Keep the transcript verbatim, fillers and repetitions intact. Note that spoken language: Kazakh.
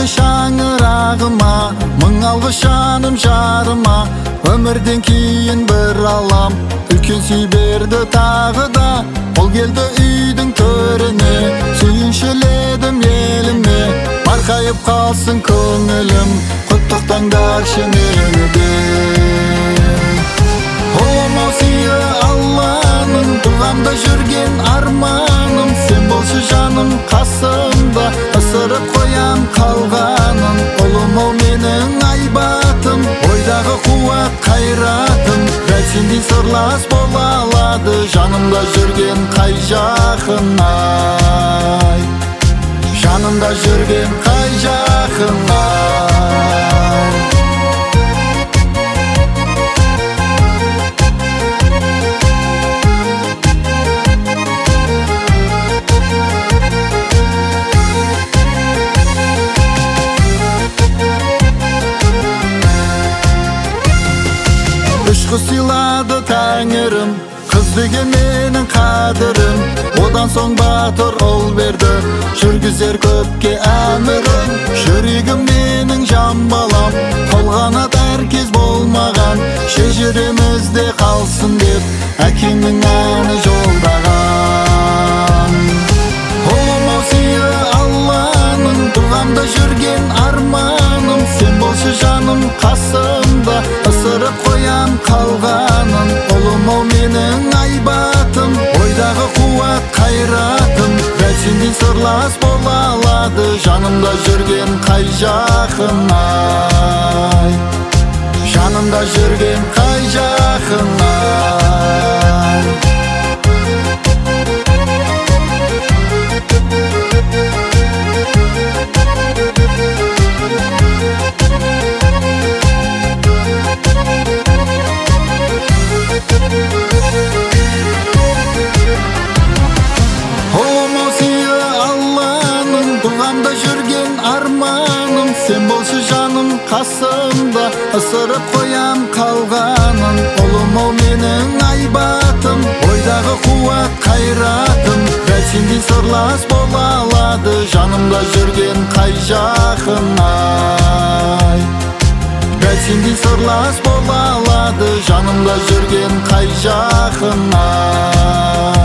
шаңырағыма, мың алғыс жаным жарыма. Өмірден кейін бір алам, үлкен сый берді тағы да. Ол келді үйдің төріне, сүйіншіледім еліме. Марқайып қалсын көңілім, құттықтаңдаршы мені де. Оламау сыйы Алланың, дұғамда жүрген арманым. Сен болшы жаным қасымда, ысырып қоям қалғаным. Оламау менің айбатым, ойдағы қуат қайратым. Дәл сендей сырлас бола алады жанымда жүрген қай жақын ай. Жанымда жүрген қай жақын ай. Үш қыз сыйлады тәңірім, қыз деген менің қадірім. Одан соң батыр ұл берді, жүргізер көпке әмірім. Жүрегім менің жан балам, толғанат әркез болмаған. Шежіремізде қалсын деп әкемнің әні жолдаған. Оламау сыйы Алланың, дұғамда жүрген арманым. Сен болшы жаным қасымда, ысырып қоям қалғаным. Оламау менің айбатым, ойдағы қуат қайратым. Дәл сендей сырлас бола алады жанымда жүрген қай жақын ай. Жанымда жүрген қай жақын ай. Оламау сыйы Алланың, дұғамда жүрген арманым. Сен болшы жаным қасымда, ысырып қоям қалғаным. Оламау менің айбатым, ойдағы қуат қайратым. Дәл сендей сырлас бола алады жанымда жүрген қай жақын ай. Дәл сендей сырлас бола алады жанымда жүрген қай жақын ай.